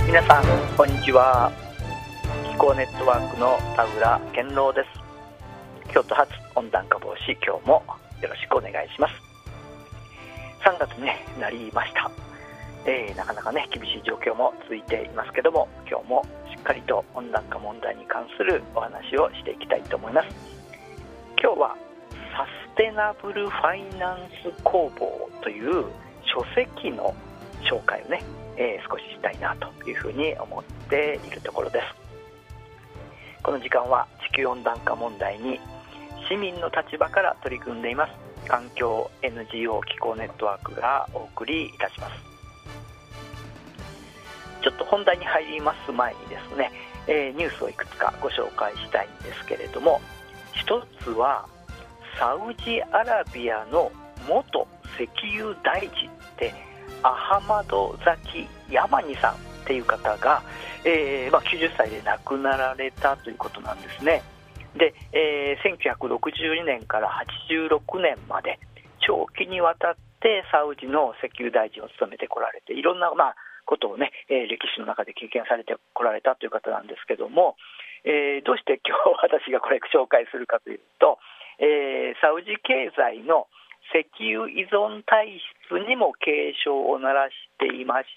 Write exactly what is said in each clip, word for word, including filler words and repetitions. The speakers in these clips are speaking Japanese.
皆さんこんにちは。気候ネットワークの田浦健郎です。京都発温暖化防止、今日もよろしくお願いします。さんがつになりました。えー、なかなかね厳しい状況も続いていますけども、今日もしっかりと温暖化問題に関するお話をしていきたいと思います。今日はサステナブルファイナンス工房という書籍の紹介をね、えー、少ししたいなというふうに思っているところです。この時間は地球温暖化問題に市民の立場から取り組んでいます環境 エヌジーオー 気候ネットワークがお送りいたします。ちょっと本題に入ります前にですね、えー、ニュースをいくつかご紹介したいんですけれども、一つはサウジアラビアの元石油大臣でアハマドザキ・ヤマニさんっていう方が、えーまあ、きゅうじゅっさいで亡くなられたということなんですね。で、えー、せんきゅうひゃくろくじゅうにねんからはちじゅうろくねんまで長期にわたってサウジの石油大臣を務めてこられて、いろんな、まあ、ことをね、えー、歴史の中で経験されてこられたという方なんですけども、えー、どうして今日私がこれ紹介するかというと、えー、サウジ経済の石油依存体質にも警鐘を鳴らしていまして、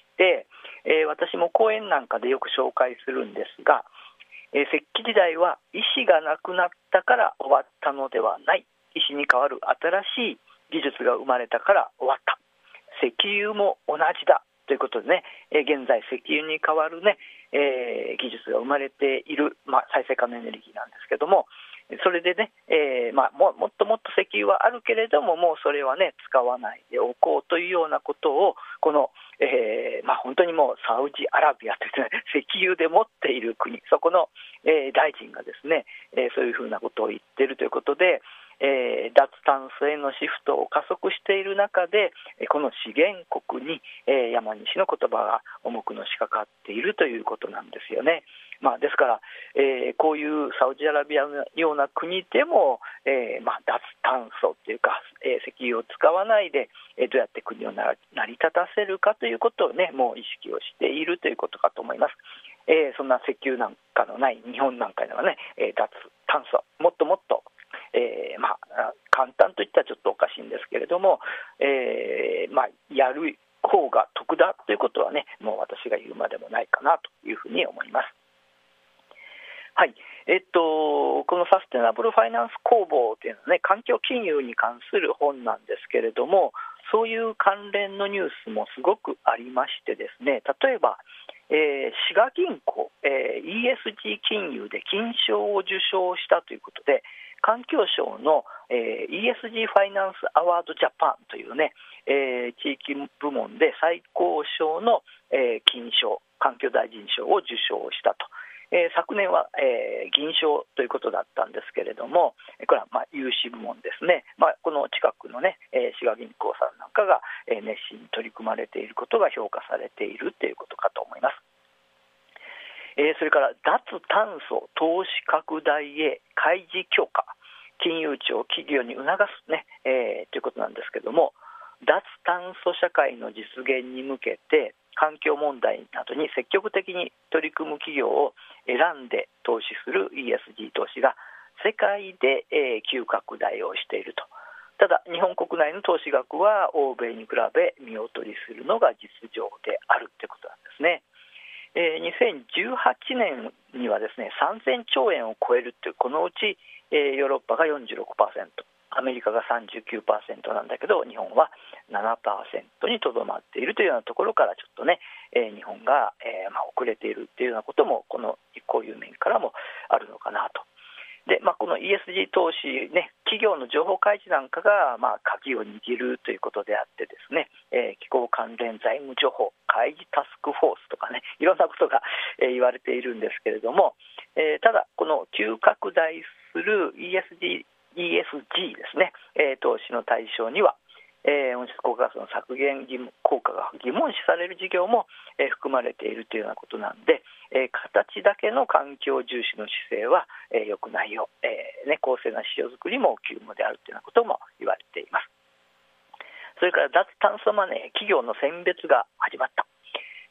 えー、私も講演なんかでよく紹介するんですが、えー、石器時代は石がなくなったから終わったのではない、石に代わる新しい技術が生まれたから終わった、石油も同じだということでね、えー、現在石油に代わるね、えー、技術が生まれている、まあ、再生可能エネルギーなんですけども、それでね、えーまあ、も, もっともっと石油はあるけれども、もうそれはね使わないでおこうというようなことを、この、えーまあ、本当にもうサウジアラビアという、ね、石油で持っている国、そこの、えー、大臣がですね、えー、そういうふうなことを言っているということで、えー、脱炭素へのシフトを加速している中で、この資源国に、えー、山西の言葉が重くのしかかっているということなんですよね。まあ、ですから、えー、こういうサウジアラビアのような国でも、えーまあ、脱炭素というか、えー、石油を使わないで、えー、どうやって国を成り立たせるかということをね、もう意識をしているということかと思います。えー、そんな石油なんかのない日本なんかではね、えー、脱炭素もっともっと、えーまあ、簡単といったらちょっとおかしいんですけれども、えーまあ、やる方が得だということはね、もう私が言うまでもないかなというふうに思います。はい、えっと、このサステナブルファイナンス工房というのはね、環境金融に関する本なんですけれども、そういう関連のニュースもすごくありましてですね、例えば、えー、滋賀銀行、えー、イーエスジー 金融で金賞を受賞したということで、環境省の、えー、イーエスジー ファイナンスアワードジャパンというね、えー、地域部門で最高賞の、えー、金賞、環境大臣賞を受賞したと。えー、昨年は、えー、銀賞ということだったんですけれども、これはまあ融資部門ですね。まあ、この近くのね、えー、滋賀銀行さんなんかが、えー、熱心に取り組まれていることが評価されているということかと思います。えー、それから脱炭素投資拡大へ開示強化、金融庁企業に促すね、えー、ということなんですけども、脱炭素社会の実現に向けて環境問題などに積極的に取り組む企業を選んで投資する イーエスジー 投資が世界で、えー、急拡大をしていると。ただ日本国内の投資額は欧米に比べ見劣りするのが実情であるということなんですね。えー、にせんじゅうはちねんにはですねさんぜんちょうえんを超えるという、このうち、えー、ヨーロッパが よんじゅうろくパーセント、アメリカが さんじゅうきゅうパーセント なんだけど、日本は ななパーセント にとどまっているというようなところから、ちょっとね、えー、日本が、えーまあ、遅れているというようなことも、このこういう面からもあるのかなと。で、まあ、この イーエスジー 投資、ね、企業の情報開示なんかが、まあ、鍵を握るということであってですね、えー、気候関連財務情報開示タスクフォースとかね、いろんなことが、えー、言われているんですけれども、えー、ただこの急拡大する イーエスジーイーエスジー ですね、えー、投資の対象には、えー、温室効果ガスの削減義務効果が疑問視される事業も、えー、含まれているというようなことなんで、えー、形だけの環境重視の姿勢は、えー、良くないよ、えーね、公正な市場作りも急務であるというようなことも言われています。それから脱炭素マネー、企業の選別が始まった。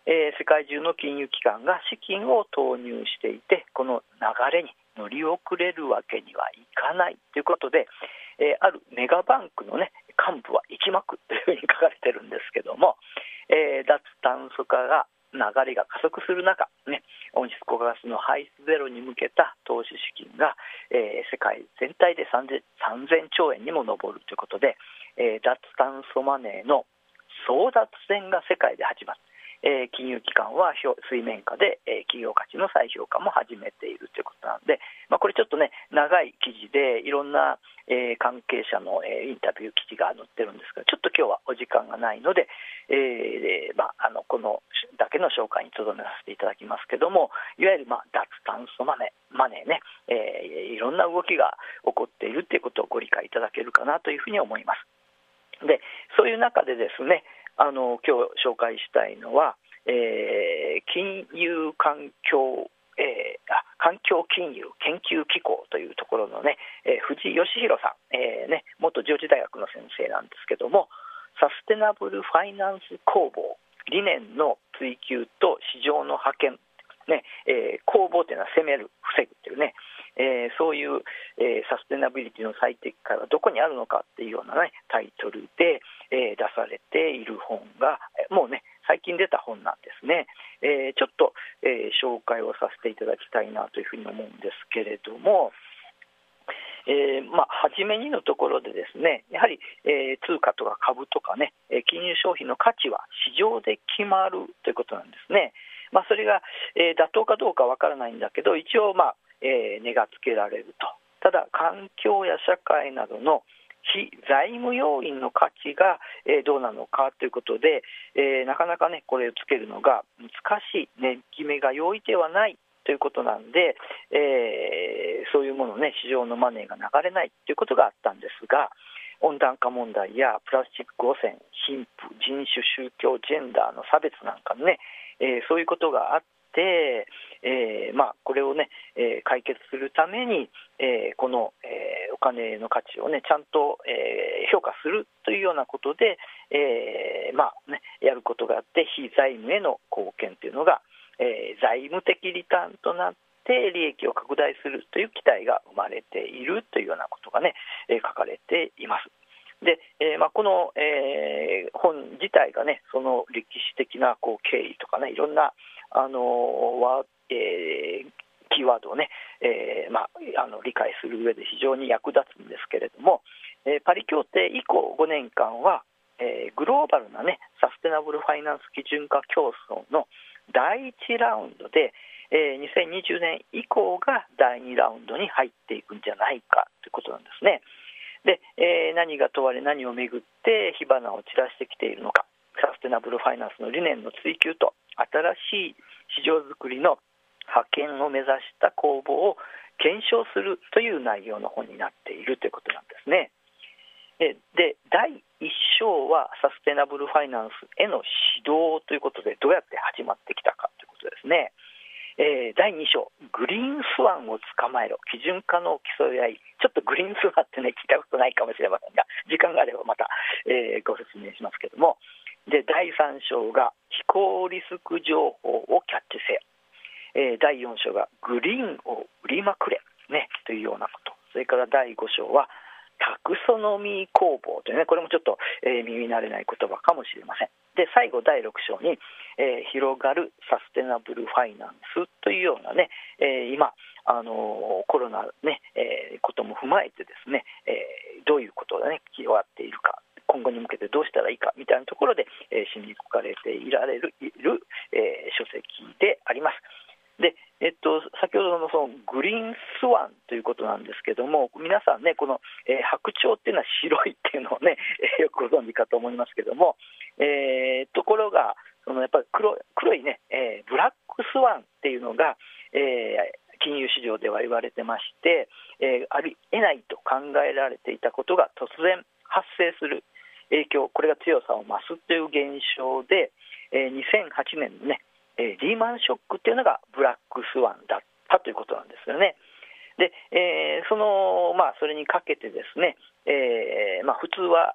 えー、世界中の金融機関が資金を投入していて、この流れに乗り遅れるわけにはいかないということで、えー、あるメガバンクの、ね、幹部は息巻くというふうに書かれているんですけども、えー、脱炭素化が流れが加速する中、ね、温室効果ガスの排出ゼロに向けた投資資金が、えー、世界全体でさんぜんちょうえんにも上るということで、えー、脱炭素マネーの争奪戦が世界で始まる。えー、金融機関は水面下で、えー、企業価値の再評価も始めているということなので、まあ、これちょっとね長い記事でいろんな、えー、関係者の、えー、インタビュー記事が載ってるんですが、ちょっと今日はお時間がないので、えーまあ、あのこのだけの紹介にとどめさせていただきますけども、いわゆる、まあ、脱炭素マネー、マネーね、えー、いろんな動きが起こっているということをご理解いただけるかなというふうに思います。で、そういう中でですね、あの今日紹介したいのは、えー、金融環境、えー、あ環境金融研究機構というところのね、えー、藤井義弘さん、えーね、元上智大学の先生なんですけども、サステナブルファイナンス攻防、理念の追求と市場の覇権、ねえー、攻防というのは攻める、防ぐというね、えー、そういう、えー、サステナビリティの最適解はどこにあるのかっていうような、ね、タイトルで、えー、出されている本がもうね最近出た本なんですね。えー、ちょっと、えー、紹介をさせていただきたいなというふうに思うんですけれども、えーまあ、初めにのところでですね、やはり、えー、通貨とか株とかね、金融商品の価値は市場で決まるということなんですね。まあ、それが、えー、妥当かどうかわからないんだけど、一応、まあえー、値がつけられると。ただ環境や社会などの非財務要因の価値が、えー、どうなのかということで、えー、なかなかねこれをつけるのが難しい、ね、決めが容易ではないということなんで、えー、そういうものね市場のマネーが流れないということがあったんですが、温暖化問題やプラスチック汚染、貧富、人種、宗教、ジェンダーの差別なんかね、えー、そういうことがあってでえーまあ、これを、ねえー、解決するために、えー、この、えー、お金の価値を、ね、ちゃんと、えー、評価するというようなことで、えーまあね、やることがあって非財務への貢献というのが、えー、財務的リターンとなって利益を拡大するという期待が生まれているというようなことが、ねえー、書かれています。でえーまあ、この、えー、本自体が、ね、その歴史的なこう経緯とか、ね、いろんなあのは、えー、キーワードを、ねえーまあ、あの理解する上で非常に役立つんですけれども、えー、パリ協定以降ごねんかんは、えー、グローバルな、ね、サステナブルファイナンス基準化競争のだいいちラウンドで、えー、にせんにじゅうねん以降がだいにラウンドに入っていくんじゃないかということなんですね。で、えー、何が問われ何をめぐって火花を散らしてきているのか、サステナブルファイナンスの理念の追求と新しい市場づくりの覇権を目指した攻防を検証するという内容の本になっているということなんですね。で、だいいっ章はサステナブルファイナンスへの指導ということでどうやって始まってきたかということですね。えー、だいに章、グリーンスワンを捕まえろ、基準化の競い合い。ちょっとグリーンスワンってね聞いたことないかもしれませんが、時間があればまた、えー、ご説明しますけども、でだいさん章が非行リスク情報をキャッチせよ、えー、だいよん章がグリーンを売りまくれ、ね、というようなこと。それからだいご章はタクソノミー攻防というね、これもちょっと、えー、耳慣れない言葉かもしれません。で最後だいろく章に、えー、広がるサステナブルファイナンスというようなね、えー、今あのー、コロナね、えー、ことも踏まえてですね、えー、どういうことがね広がっているか、今後に向けてどうしたらいいかみたいなところで、えー、心に書かれていられるいる、えー、書籍であります。でえっと、先ほど の, そのグリーンスワンということなんですけども、皆さんねこの、えー、白鳥っていうのは白いっていうのをね、えー、よくご存知かと思いますけども、えー、ところがそのやっぱり 黒, 黒いね、えー、ブラックスワンっていうのが、えー、金融市場では言われてまして、えー、ありえないと考えられていたことが突然発生する影響、これが強さを増すという現象で、えー、にせんはちねんのねえー、リーマンショックっていうのがブラックスワンだったということなんですよね。で、えー、そのまあそれにかけてですね、えーまあ、普通は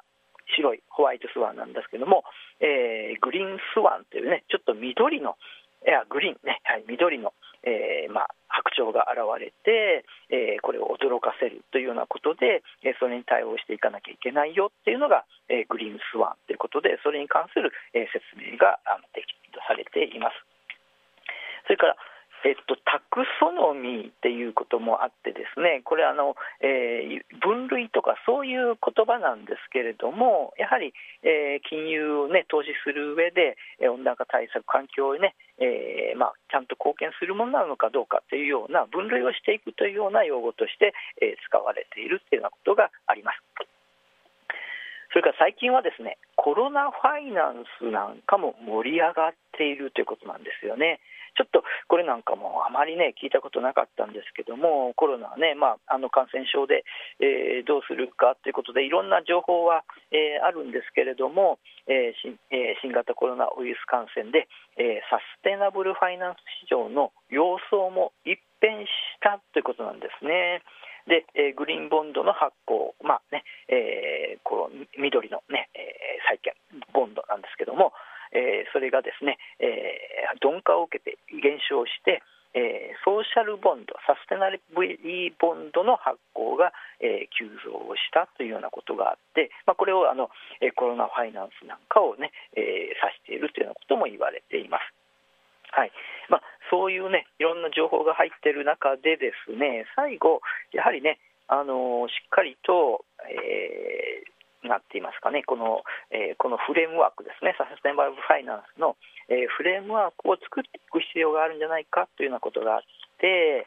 白いホワイトスワンなんですけども、えー、グリーンスワンというね、ちょっと緑の、いやグリーンね、はい、緑の、えーまあ、白鳥が現れて、えー、これを驚かせるというようなことで、えー、それに対応していかなきゃいけないよっていうのが、えー、グリーンスワンということで、それに関する、えー、説明があのできされています。それからえっと、タクソノミーっていうこともあってですね、これあの、えー、分類とかそういう言葉なんですけれども、やはり、えー、金融を、ね、投資する上で、えー、温暖化対策、環境を、ねえーまあ、ちゃんと貢献するものなのかどうかというような分類をしていくというような用語として、えー、使われているというようなことがあります。それから最近はですね、コロナファイナンスなんかも盛り上がっているということなんですよね。ちょっとこれなんかもあまりね聞いたことなかったんですけども、コロナはね、まあ、あの感染症で、えー、どうするかということでいろんな情報は、えー、あるんですけれども、えー新えー、新型コロナウイルス感染で、えー、サステナブルファイナンス市場の様相も一変したということなんですね。で、えー、グリーンボンドの発行、まあねえー、こう緑の、ねえー、債券ボンドなんですけども、えー、それがですね、えー、鈍化を受けて減少して、えー、ソーシャルボンド、サステナブリーボンドの発行が、えー、急増したというようなことがあって、まあ、これをあの、えー、コロナファイナンスなんかを、ねえー、指しているというようなことも言われています。はいまあ、そういう、ね、いろんな情報が入っている中でですね、最後、やはりね、あのー、しっかりと、えー、なっていますかね、この、えー、このフレームワークですね、サステナブルファイナンスの、えー、フレームワークを作っていく必要があるんじゃないかというようなことがあって、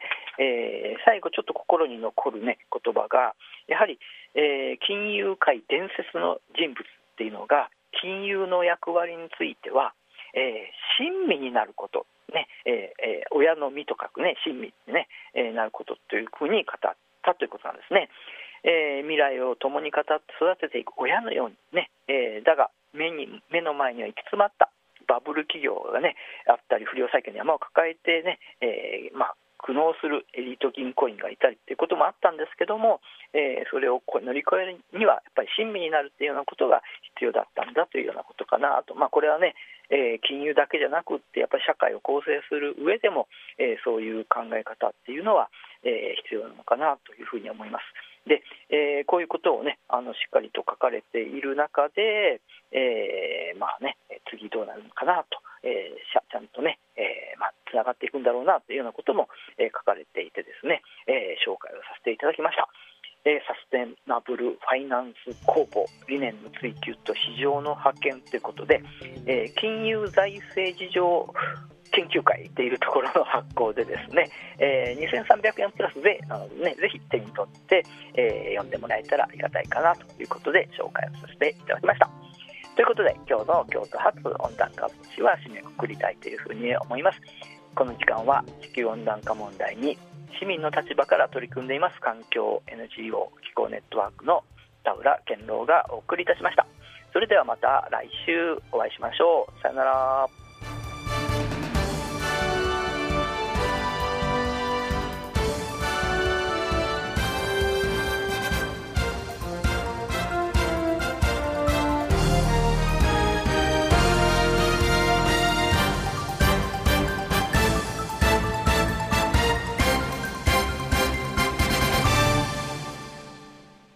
えー、最後ちょっと心に残る、ね、言葉がやはり、えー、金融界伝説の人物っていうのが金融の役割についてはえー、親身になること、ねえーえー、親の身と書く、ね、親身に、ねえー、なることというふうに語ったということなんですね。えー、未来を共に語って育てていく親のように、ねえー、だが 目に目の前には行き詰まったバブル企業が、ね、あったり不良債権の山を抱えて、ねえーまあ、苦悩するエリート銀行員がいたりということもあったんですけども、えー、それを乗り越えるにはやっぱり親身になるというようなことが必要だったんだというようなことかなと、まあ、これはねえー、金融だけじゃなくってやっぱり社会を構成する上でも、えー、そういう考え方っていうのは、えー、必要なのかなというふうに思います。で、えー、こういうことをねあのしっかりと書かれている中で、えー、まあね次どうなるのかなと、えー、ちゃんとね、えーまあ、つながっていくんだろうなというようなことも、えー、書かれていてですね、えー、紹介をさせていただきました。サステナブルファイナンス公募理念の追求と市場の覇権ということで、えー、金融財政事情研究会というところの発行でですね、えー、にせんさんびゃくえんプラス税なので、ね、ぜひ手に取って、えー、読んでもらえたらありがたいかなということで紹介をさせていただきました。ということで今日の京都発温暖化話は締めくくりたいというふうに思います。この時間は地球温暖化問題に市民の立場から取り組んでいます環境 エヌジーオー 気候ネットワークの田浦健郎がお送りいたしました。それではまた来週お会いしましょう。さよなら。